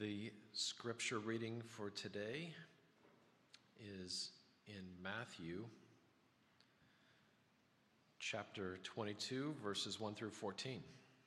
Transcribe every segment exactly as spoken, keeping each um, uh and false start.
The scripture reading for today is in Matthew chapter twenty-two, verses one through fourteen.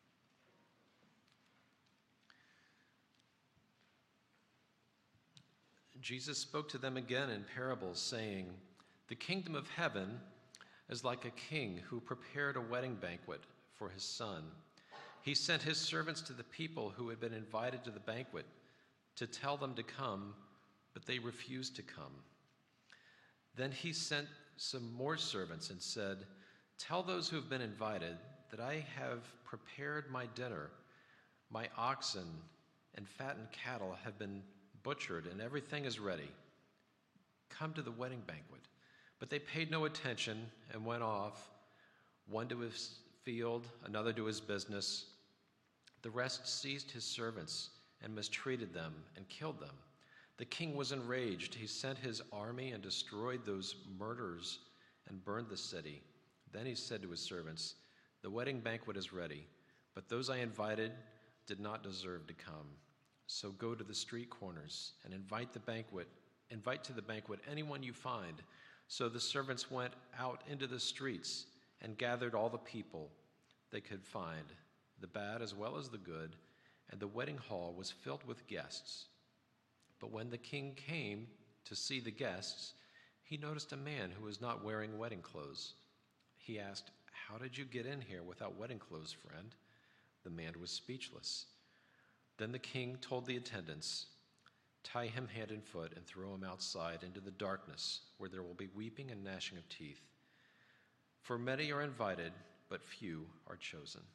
Jesus spoke to them again in parables, saying, "The kingdom of heaven is like a king who prepared a wedding banquet for his son. He sent his servants to the people who had been invited to the banquet to tell them to come, but they refused to come. Then he sent some more servants and said, 'Tell those who have been invited that I have prepared my dinner. My oxen and fattened cattle have been butchered, and everything is ready. Come to the wedding banquet.' But they paid no attention and went off, one to his field, another to his business. The rest seized his servants and mistreated them and killed them. The king was enraged. He sent his army and destroyed those murderers and burned the city. Then he said to his servants, 'The wedding banquet is ready, but those I invited did not deserve to come. So go to the street corners and invite the banquet, invite to the banquet anyone you find.' So the servants went out into the streets and gathered all the people they could find, the bad as well as the good, and the wedding hall was filled with guests. But when the king came to see the guests, he noticed a man who was not wearing wedding clothes. He asked, 'How did you get in here without wedding clothes, friend?' The man was speechless. Then the king told the attendants, 'Tie him hand and foot and throw him outside into the darkness, where there will be weeping and gnashing of teeth. For many are invited, but few are chosen.'"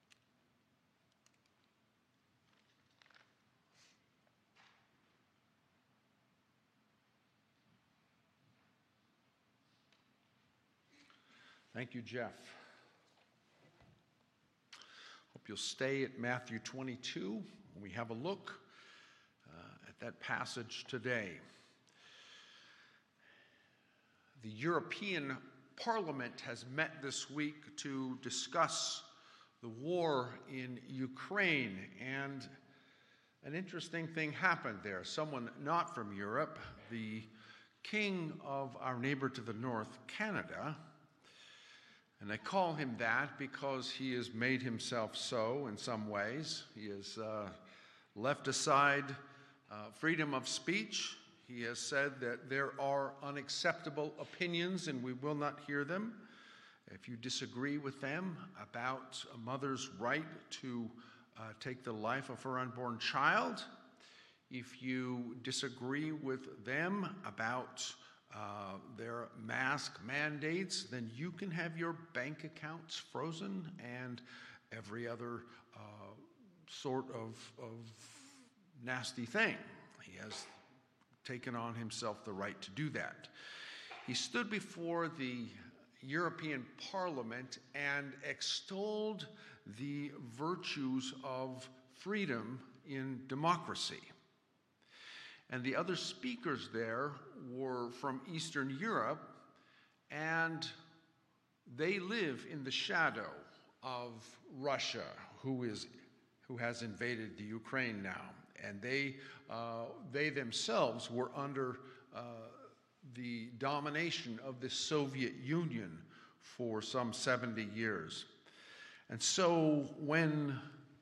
Thank you, Jeff. Hope you'll stay at Matthew twenty-two when we have a look uh, at that passage today. The European Parliament has met this week to discuss the war in Ukraine, and an interesting thing happened there. Someone not from Europe, the king of our neighbor to the north, Canada, and I call him that because he has made himself so in some ways. He has uh, left aside uh, freedom of speech. He has said that there are unacceptable opinions and we will not hear them. If you disagree with them about a mother's right to uh, take the life of her unborn child, if you disagree with them about Uh, their mask mandates, then you can have your bank accounts frozen and every other uh, sort of, of nasty thing. He has taken on himself the right to do that. He stood before the European Parliament and extolled the virtues of freedom in democracy. And the other speakers there were from Eastern Europe, and they live in the shadow of Russia, who is, who has invaded the Ukraine now. And they, uh, they themselves were under uh, the domination of the Soviet Union for some seventy years. And so when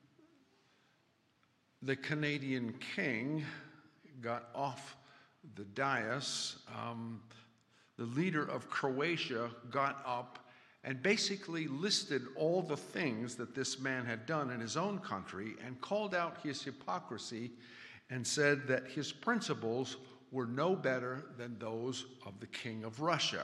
the Canadian king got off the dais, um, the leader of Croatia got up and basically listed all the things that this man had done in his own country and called out his hypocrisy and said that his principles were no better than those of the king of Russia.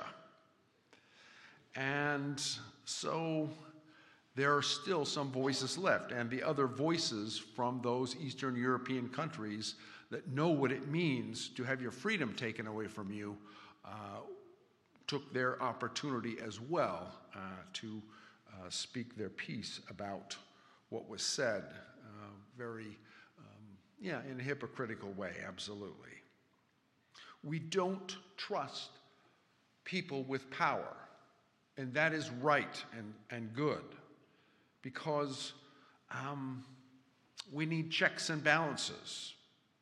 And so there are still some voices left, and the other voices from those Eastern European countries that know what it means to have your freedom taken away from you uh, took their opportunity as well uh, to uh, speak their piece about what was said, uh, very, um, yeah, in a hypocritical way, absolutely. We don't trust people with power, and that is right and, and good, because um, we need checks and balances.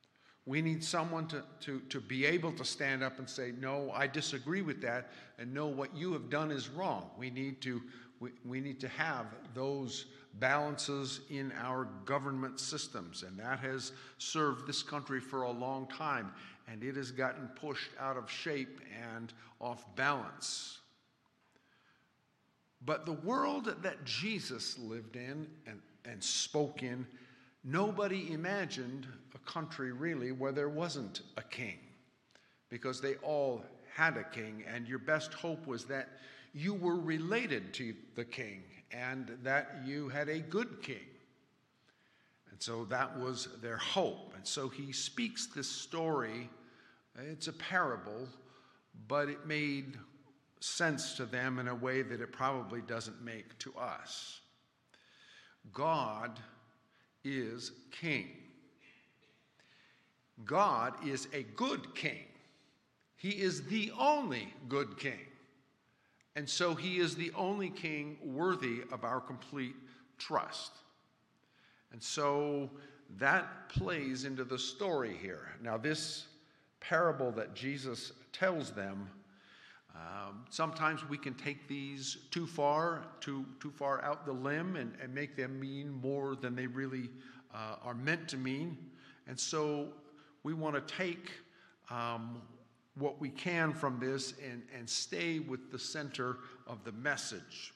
We need someone to, to, to be able to stand up and say, no, I disagree with that, and no, what you have done is wrong. We need to, we, we need to have those balances in our government systems, and that has served this country for a long time, and it has gotten pushed out of shape and off balance. But the world that Jesus lived in and, and spoke in, nobody imagined a country really where there wasn't a king, because they all had a king, and your best hope was that you were related to the king and that you had a good king. And so that was their hope. And so he speaks this story. It's a parable, but it made sense to them in a way that it probably doesn't make to us. God is king. God is a good king. He is the only good king. And so he is the only king worthy of our complete trust. And so that plays into the story here. Now, this parable that Jesus tells them, um, sometimes we can take these too far, too, too far out the limb and, and make them mean more than they really uh, are meant to mean. And so we want to take um, what we can from this and, and stay with the center of the message.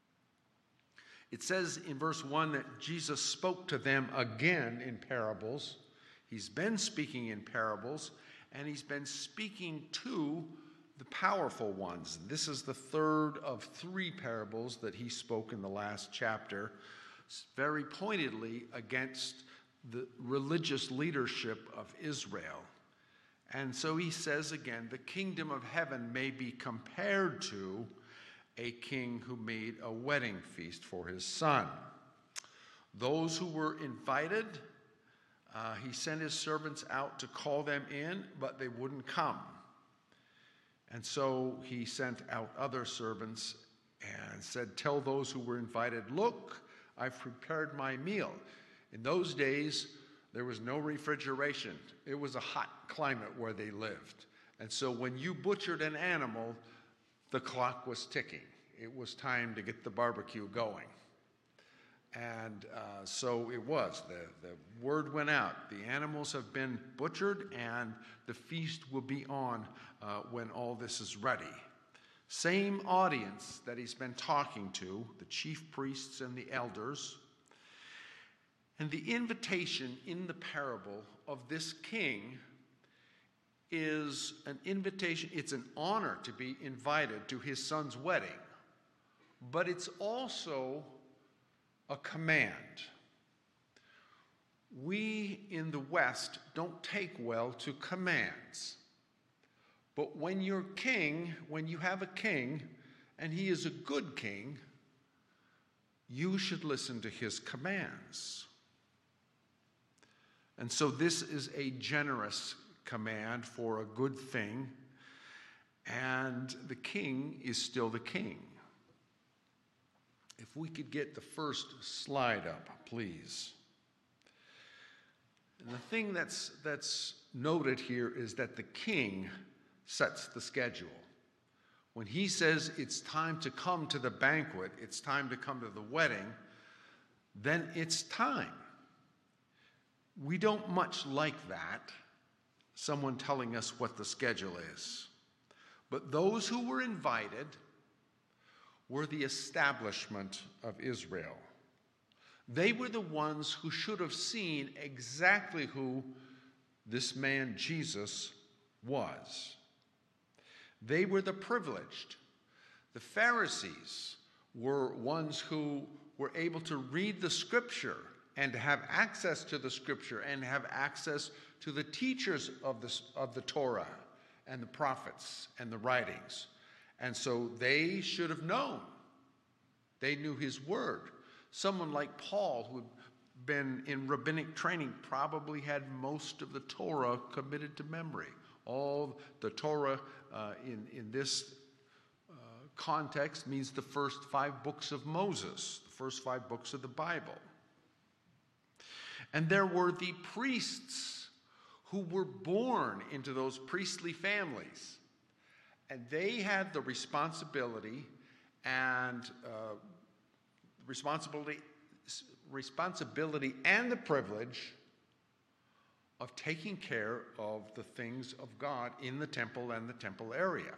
It says in verse one that Jesus spoke to them again in parables. He's been speaking in parables, and he's been speaking to the powerful ones. This is the third of three parables that he spoke in the last chapter, very pointedly against the religious leadership of Israel. And so he says again, the kingdom of heaven may be compared to a king who made a wedding feast for his son. Those who were invited, uh, he sent his servants out to call them in, but they wouldn't come. And so he sent out other servants and said, tell those who were invited, look, I've prepared my meal. In those days, there was no refrigeration. It was a hot climate where they lived. And so when you butchered an animal, the clock was ticking. It was time to get the barbecue going. And uh, so it was. The, the word went out. The animals have been butchered, and the feast will be on uh, when all this is ready. Same audience that he's been talking to, the chief priests and the elders. And the invitation in the parable of this king is an invitation. It's an honor to be invited to his son's wedding, but it's also a command. We in the West don't take well to commands, but when you're king, when you have a king, and he is a good king, you should listen to his commands. And so this is a generous command for a good thing, and the king is still the king. If we could get the first slide up, please. And the thing that's, that's noted here is that the king sets the schedule. When he says it's time to come to the banquet, it's time to come to the wedding, then it's time. We don't much like that, someone telling us what the schedule is. But those who were invited were the establishment of Israel. They were the ones who should have seen exactly who this man Jesus was. They were the privileged. The Pharisees were ones who were able to read the scripture and to have access to the scripture and have access to the teachers of the, of the Torah and the prophets and the writings. And so they should have known. They knew his word. Someone like Paul, who had been in rabbinic training, probably had most of the Torah committed to memory. All the Torah uh, in, in this uh, context means the first five books of Moses, the first five books of the Bible. And there were the priests who were born into those priestly families. And they had the responsibility and uh, responsibility, responsibility and the privilege of taking care of the things of God in the temple and the temple area.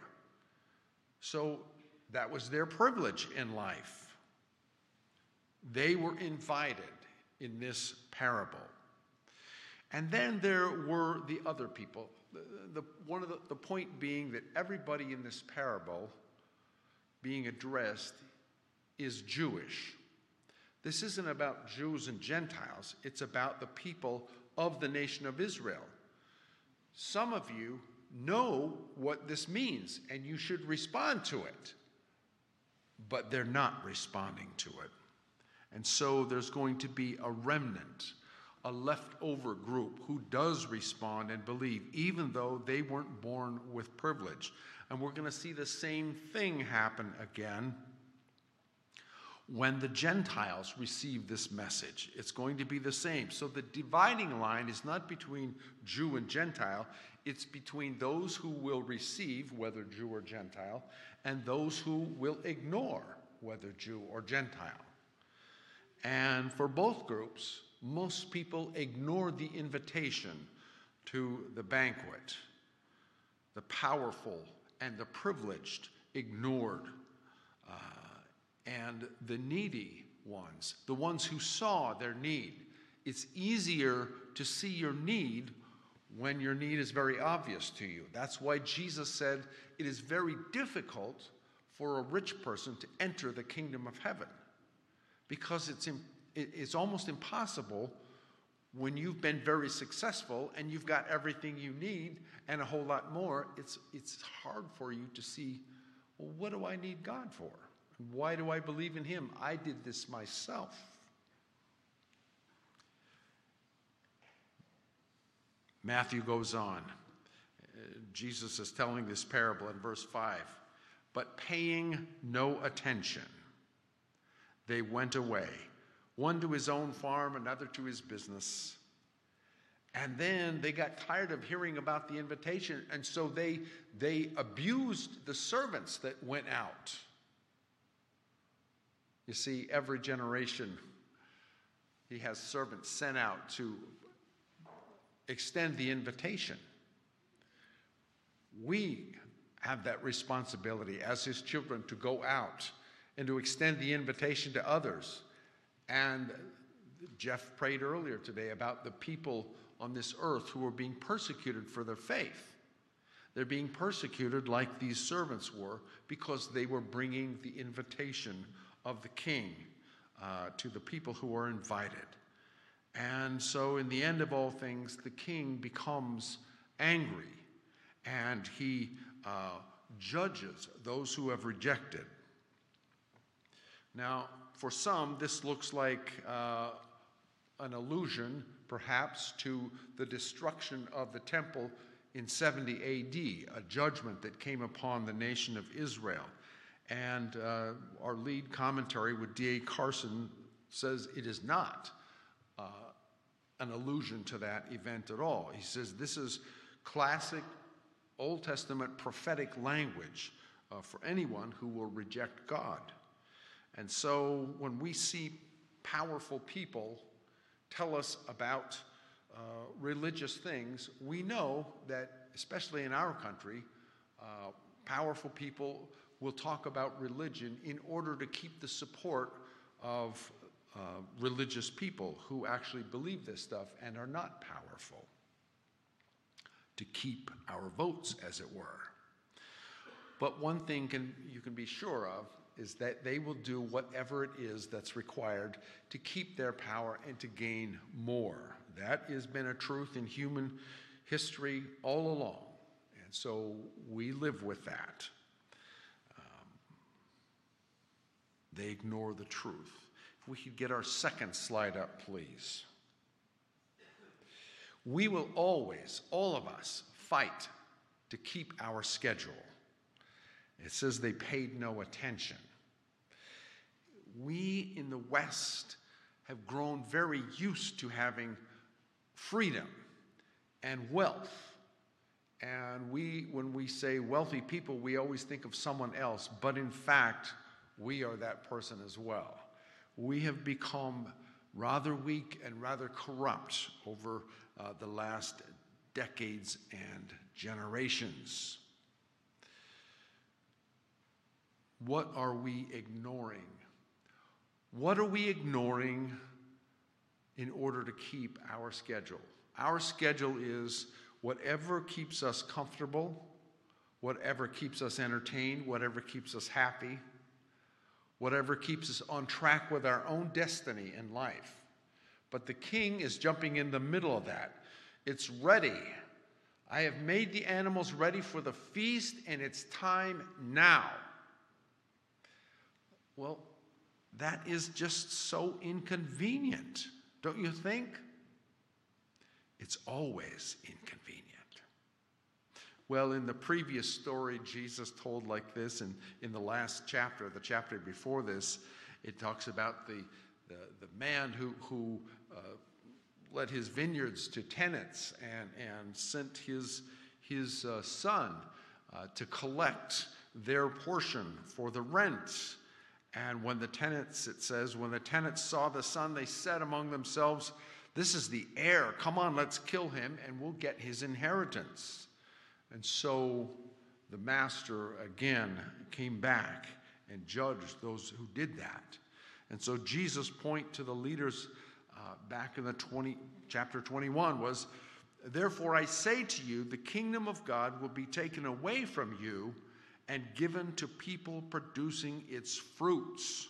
So that was their privilege in life. They were invited in this parable. And then there were the other people. The, the, one of the, the point being that everybody in this parable being addressed is Jewish. This isn't about Jews and Gentiles. It's about the people of the nation of Israel. Some of you know what this means, and you should respond to it. But they're not responding to it. And so there's going to be a remnant, a leftover group who does respond and believe, even though they weren't born with privilege. And we're going to see the same thing happen again when the Gentiles receive this message. It's going to be the same. So the dividing line is not between Jew and Gentile. It's between those who will receive, whether Jew or Gentile, and those who will ignore, whether Jew or Gentile. And for both groups, most people ignore the invitation to the banquet. The powerful and the privileged ignored. Uh, and the needy ones, the ones who saw their need. It's easier to see your need when your need is very obvious to you. That's why Jesus said it is very difficult for a rich person to enter the kingdom of heaven. Because it's, it's almost impossible when you've been very successful and you've got everything you need and a whole lot more. It's, it's hard for you to see, well, what do I need God for? Why do I believe in him? I did this myself. Matthew goes on. Uh, Jesus is telling this parable in verse five. But paying no attention, they went away, one to his own farm, another to his business. And then they got tired of hearing about the invitation, and so they, they abused the servants that went out. You see, every generation, he has servants sent out to extend the invitation. We have that responsibility as his children to go out and to extend the invitation to others. And Jeff prayed earlier today about the people on this earth who are being persecuted for their faith. They're being persecuted like these servants were because they were bringing the invitation of the king uh, to the people who are invited. And so in the end of all things, the king becomes angry and he uh, judges those who have rejected. Now, for some, this looks like uh, an allusion, perhaps, to the destruction of the temple in seventy A D, a judgment that came upon the nation of Israel. And uh, our lead commentary with D A Carson says it is not uh, an allusion to that event at all. He says this is classic Old Testament prophetic language uh, for anyone who will reject God. And so when we see powerful people tell us about uh, religious things, we know that, especially in our country, uh, powerful people will talk about religion in order to keep the support of uh, religious people who actually believe this stuff and are not powerful, to keep our votes, as it were. But one thing can, you can be sure of is that they will do whatever it is that's required to keep their power and to gain more. That has been a truth in human history all along. And so we live with that. Um, they ignore the truth. If we could get our second slide up, please. We will always, all of us, fight to keep our schedule. It says they paid no attention. We in the West have grown very used to having freedom and wealth. And we, when we say wealthy people, we always think of someone else, but in fact, we are that person as well. We have become rather weak and rather corrupt over uh, the last decades and generations. What are we ignoring? What are we ignoring in order to keep our schedule? Our schedule is whatever keeps us comfortable, whatever keeps us entertained, whatever keeps us happy, whatever keeps us on track with our own destiny in life. But the king is jumping in the middle of that. It's ready. I have made the animals ready for the feast, and it's time now. Well, that is just so inconvenient, don't you think? It's always inconvenient. Well, in the previous story Jesus told like this, and in the last chapter, the chapter before this, it talks about the, the, the man who, who uh, led his vineyards to tenants and, and sent his, his uh, son uh, to collect their portion for the rent. And when the tenants, it says, when the tenants saw the son, they said among themselves, "This is the heir. Come on, let's kill him, and we'll get his inheritance." And so the master again came back and judged those who did that. And so Jesus' point to the leaders uh, back in the twenty, chapter twenty-one was, "Therefore I say to you, the kingdom of God will be taken away from you and given to people producing its fruits."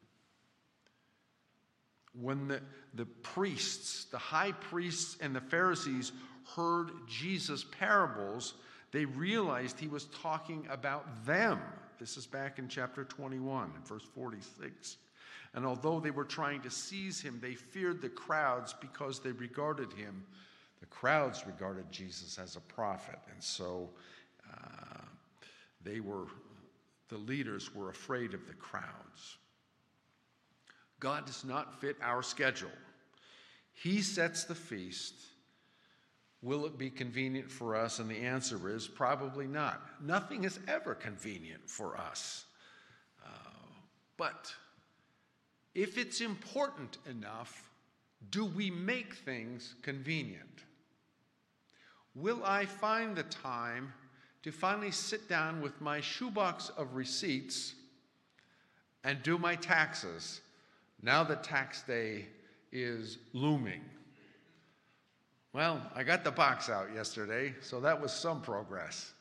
When the, the priests, the high priests and the Pharisees heard Jesus' parables, they realized he was talking about them. This is back in chapter twenty-one, verse forty-six. And although they were trying to seize him, they feared the crowds because they regarded him, the crowds regarded Jesus as a prophet. And so uh, they were, the leaders were afraid of the crowds. God does not fit our schedule. He sets the feast. Will it be convenient for us? And the answer is probably not. Nothing is ever convenient for us. Uh, but if it's important enough, do we make things convenient? Will I find the time to finally sit down with my shoebox of receipts and do my taxes now that tax day is looming? Well, I got the box out yesterday, so that was some progress.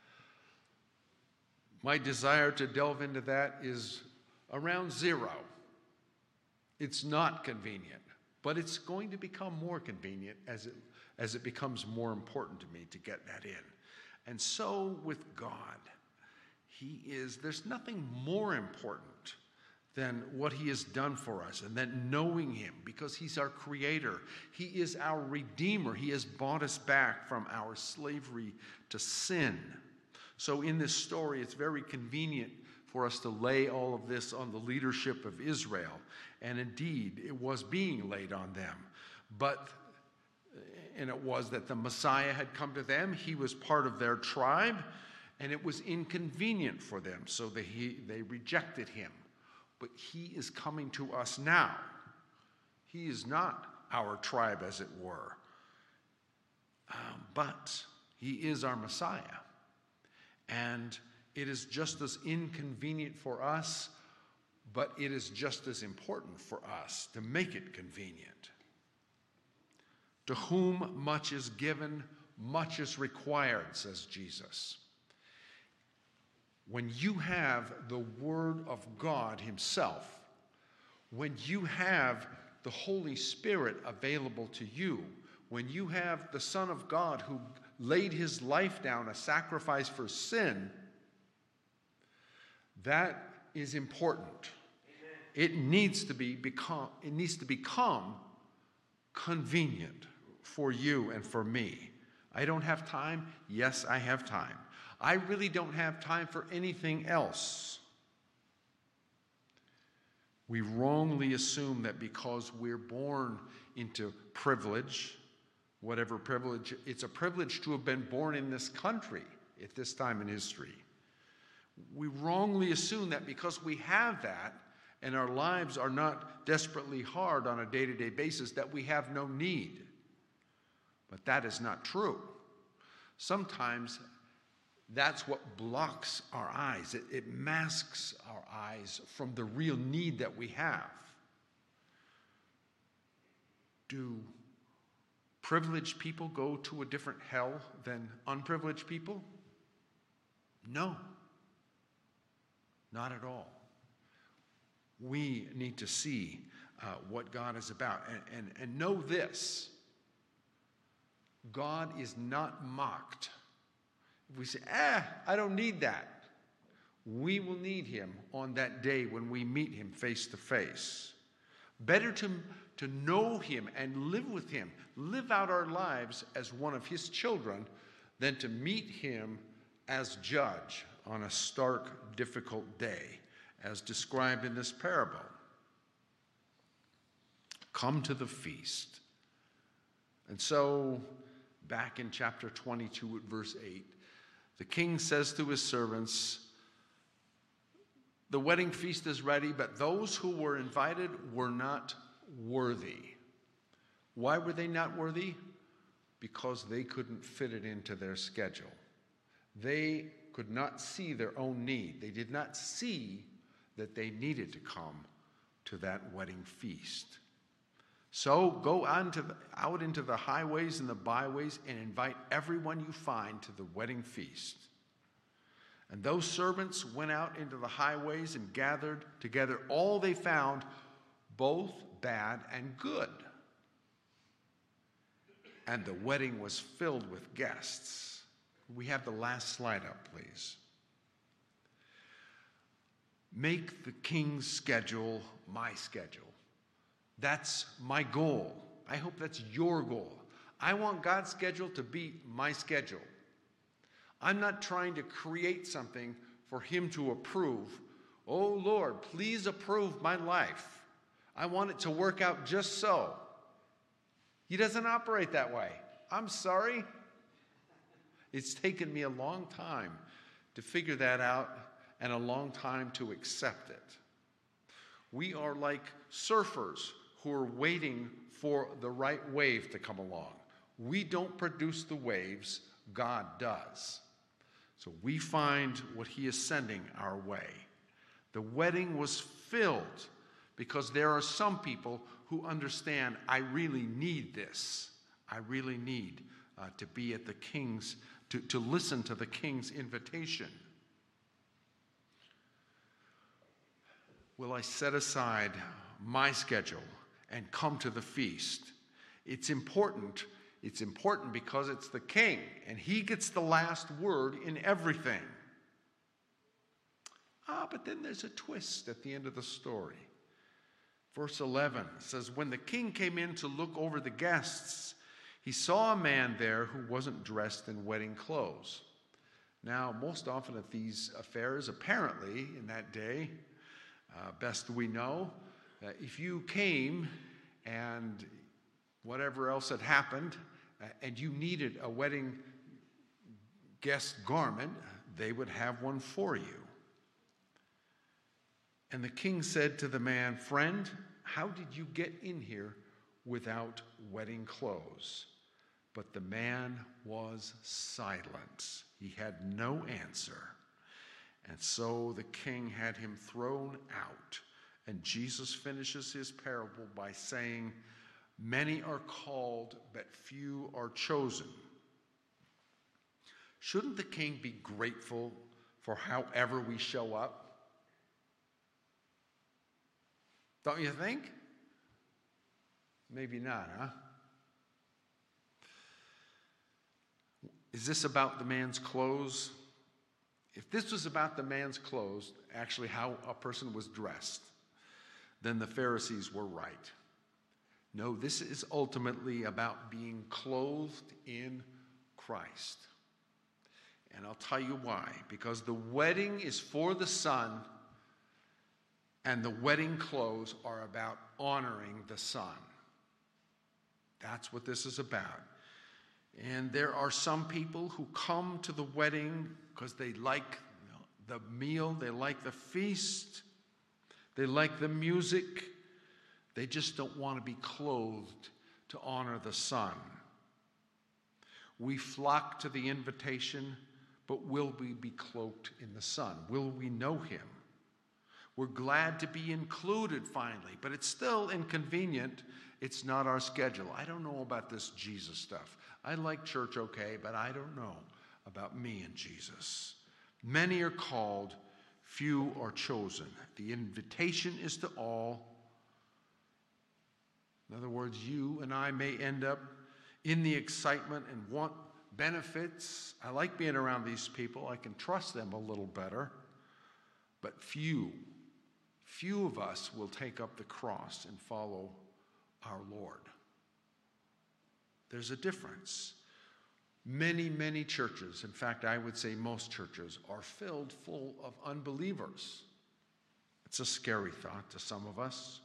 My desire to delve into that is around zero. It's not convenient, but it's going to become more convenient as it, as it becomes more important to me to get that in. And so with God, he is, there's nothing more important than what he has done for us, and then knowing him, because he's our creator. He is our redeemer. He has bought us back from our slavery to sin. So in this story, it's very convenient for us to lay all of this on the leadership of Israel. And indeed, it was being laid on them. But, and it was that the Messiah had come to them. He was part of their tribe, and it was inconvenient for them, so they, he, they rejected him. But he is coming to us now. He is not our tribe, as it were. Um, but he is our Messiah. And it is just as inconvenient for us, but it is just as important for us to make it convenient. To whom much is given, much is required, says Jesus. When you have the Word of God himself, when you have the Holy Spirit available to you, when you have the Son of God who laid his life down, a sacrifice for sin, that is important. Amen. It needs to be become, it needs to become convenient for you and for me. I don't have time. Yes, I have time. I really don't have time for anything else. We wrongly assume that because we're born into privilege, whatever privilege. It's a privilege to have been born in this country at this time in history. We wrongly assume that because we have that and our lives are not desperately hard on a day-to-day basis, that we have no need. But that is not true. Sometimes that's what blocks our eyes. It, it masks our eyes from the real need that we have. Do privileged people go to a different hell than unprivileged people? No, not at all. We need to see uh, what God is about and, and, and know this. God is not mocked. If we say, eh, I don't need that, we will need him on that day when we meet him face to face. Better to, to know him and live with him, live out our lives as one of his children, than to meet him as judge on a stark, difficult day, as described in this parable. Come to the feast. And so, back in chapter twenty-two at verse eight, the king says to his servants, the wedding feast is ready, but those who were invited were not worthy. Why were they not worthy? Because they couldn't fit it into their schedule. They could not see their own need. They did not see that they needed to come to that wedding feast. So go on to the, out into the highways and the byways and invite everyone you find to the wedding feast. And those servants went out into the highways and gathered together all they found, both bad and good. And the wedding was filled with guests. We have the last slide up, please. Make the king's schedule my schedule. That's my goal. I hope that's your goal. I want God's schedule to be my schedule. I'm not trying to create something for him to approve. Oh, Lord, please approve my life. I want it to work out just so. He doesn't operate that way. I'm sorry. It's taken me a long time to figure that out and a long time to accept it. We are like surfers who are waiting for the right wave to come along. We don't produce the waves, God does. So we find what he is sending our way. The wedding was filled because there are some people who understand, I really need this. I really need uh, to be at the king's, to, to listen to the king's invitation. Will I set aside my schedule and come to the feast? It's important. It's important because it's the king, and he gets the last word in everything. Ah, but then there's a twist at the end of the story. Verse eleven says, when the king came in to look over the guests, he saw a man there who wasn't dressed in wedding clothes. Now, most often at these affairs, apparently in that day, uh, best we know, uh, if you came and whatever else had happened, uh, and you needed a wedding guest garment, they would have one for you. And the king said to the man, friend, how did you get in here without wedding clothes? But the man was silent. He had no answer. And so the king had him thrown out. And Jesus finishes his parable by saying, many are called, but few are chosen. Shouldn't the king be grateful for however we show up? Don't you think? Maybe not, huh? Is this about the man's clothes? If this was about the man's clothes, actually how a person was dressed, then the Pharisees were right. No, this is ultimately about being clothed in Christ. And I'll tell you why. Because the wedding is for the Son, and the wedding clothes are about honoring the Son. That's what this is about. And there are some people who come to the wedding because they like the meal, they like the feast, they like the music. They just don't want to be clothed to honor the Son. We flock to the invitation, but will we be cloaked in the Son? Will we know him? We're glad to be included finally, but it's still inconvenient. It's not our schedule. I don't know about this Jesus stuff. I like church okay, but I don't know about me and Jesus. Many are called, few are chosen. The invitation is to all. In other words, you and I may end up in the excitement and want benefits. I like being around these people. I can trust them a little better. But few, few of us will take up the cross and follow our Lord. There's a difference. Many, many churches, in fact, I would say most churches, are filled full of unbelievers. It's a scary thought to some of us.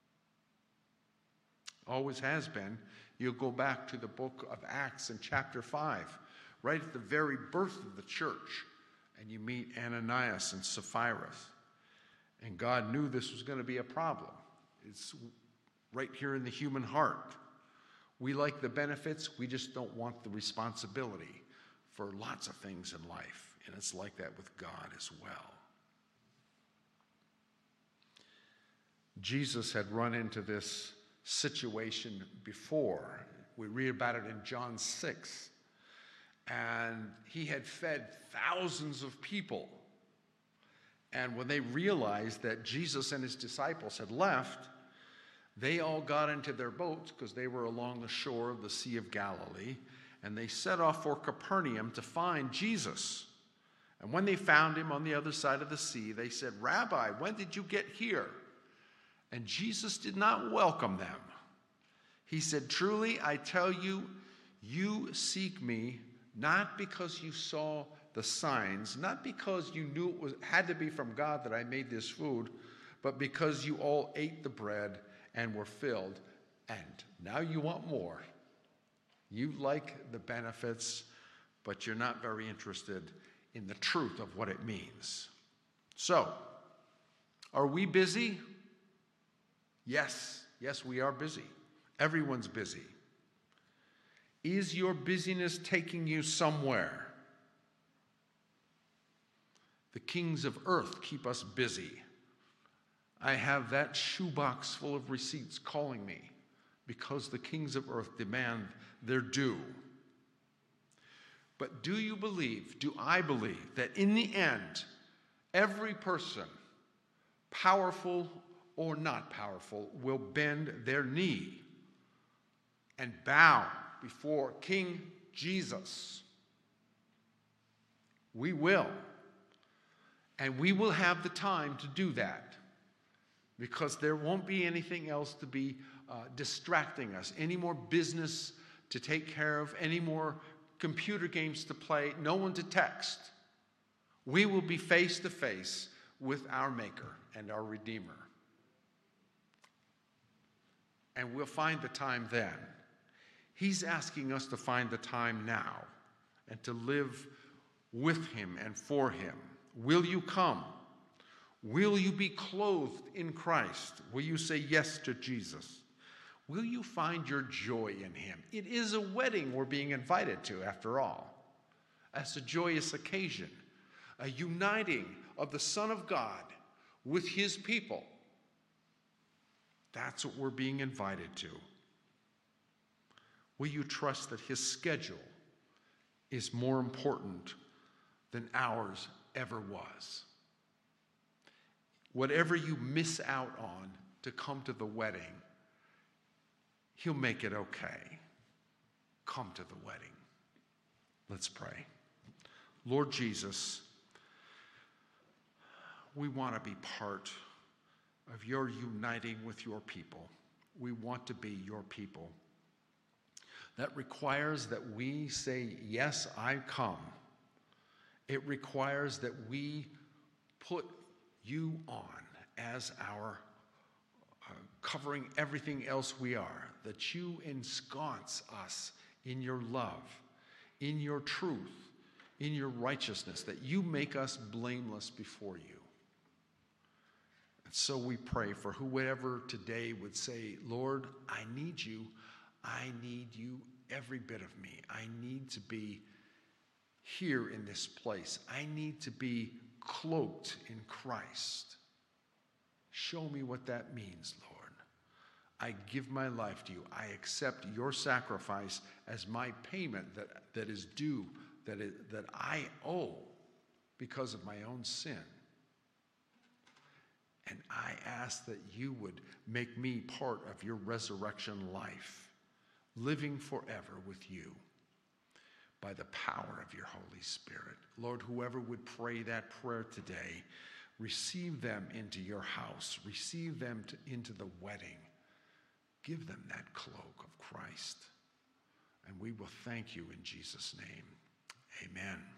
Always has been. You'll go back to the book of Acts in chapter five, right at the very birth of the church, and you meet Ananias and Sapphira. And God knew this was going to be a problem. It's right here in the human heart. We like the benefits, we just don't want the responsibility for lots of things in life. And it's like that with God as well. Jesus had run into this situation before. We read about it in John six. And he had fed thousands of people. And when they realized that Jesus and his disciples had left, they all got into their boats because they were along the shore of the Sea of Galilee, and they set off for Capernaum to find Jesus. And when they found him on the other side of the sea, they said, "Rabbi, when did you get here?" And Jesus did not welcome them. He said, "Truly, I tell you, you seek me not because you saw the signs, not because you knew it was, had to be from God that I made this food, but because you all ate the bread and were filled, and now you want more. You like the benefits, but you're not very interested in the truth of what it means." So, are we busy? Yes, yes, we are busy. Everyone's busy. Is your busyness taking you somewhere? The kings of earth keep us busy. I have that shoebox full of receipts calling me because the kings of earth demand their due. But do you believe, do I believe, that in the end, every person, powerful or not powerful, will bend their knee and bow before King Jesus? We will. And we will have the time to do that, because there won't be anything else to be uh, distracting us, any more business to take care of, any more computer games to play, no one to text. We will be face to face with our Maker and our Redeemer. And we'll find the time then. He's asking us to find the time now and to live with him and for him. Will you come? Will you be clothed in Christ? Will you say yes to Jesus? Will you find your joy in him? It is a wedding we're being invited to, after all. As a joyous occasion, a uniting of the Son of God with his people. That's what we're being invited to. Will you trust that his schedule is more important than ours ever was? Whatever you miss out on to come to the wedding, he'll make it okay. Come to the wedding. Let's pray. Lord Jesus, we want to be part of your uniting with your people. We want to be your people. That requires that we say, yes, I come. It requires that we put you on as our uh, covering everything else we are, that you ensconce us in your love, in your truth, in your righteousness, that you make us blameless before you. And so we pray for whoever today would say, Lord, I need you. I need you, every bit of me. I need to be here in this place. I need to be cloaked in Christ. Show me what that means, Lord. I give my life to you. I accept your sacrifice as my payment that, that is due, that, it, that I owe because of my own sin. And I ask that you would make me part of your resurrection life, living forever with you by the power of your Holy Spirit. Lord, whoever would pray that prayer today, receive them into your house. Receive them to, into the wedding. Give them that cloak of Christ. And we will thank you in Jesus' name. Amen.